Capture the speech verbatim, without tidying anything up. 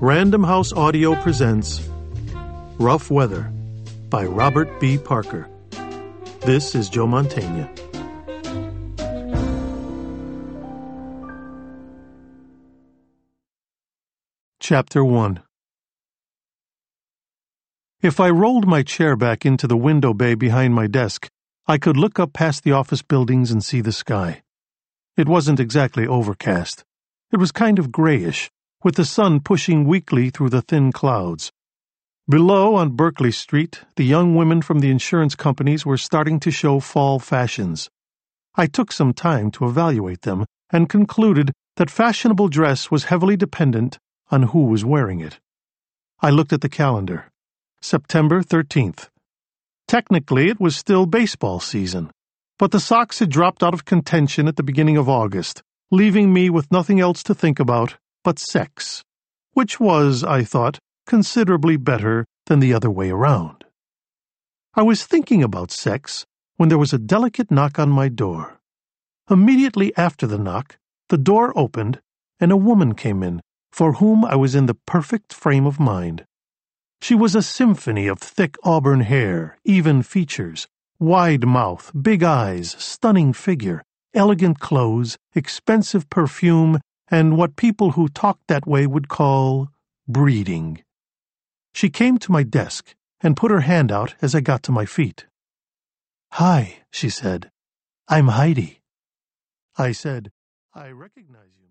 Random House Audio presents Rough Weather by Robert B. Parker. This is Joe Mantegna. Chapter one. If I rolled my chair back into the window bay behind my desk, I could look up past the office buildings and see the sky. It wasn't exactly overcast. It was kind of grayish, with the sun pushing weakly through the thin clouds. Below on Berkeley Street, the young women from the insurance companies were starting to show fall fashions. I took some time to evaluate them and concluded that fashionable dress was heavily dependent on who was wearing it. I looked at the calendar. September thirteenth. Technically, it was still baseball season, but the Sox had dropped out of contention at the beginning of August, leaving me with nothing else to think about but sex, which was, I thought, considerably better than the other way around. I was thinking about sex when there was a delicate knock on my door. Immediately after the knock, the door opened and a woman came in, for whom I was in the perfect frame of mind. She was a symphony of thick auburn hair, even features, wide mouth, big eyes, stunning figure, elegant clothes, expensive perfume, and what people who talked that way would call breeding. She came to my desk and put her hand out as I got to my feet. "Hi," she said. "I'm Heidi." I said, "I recognize you."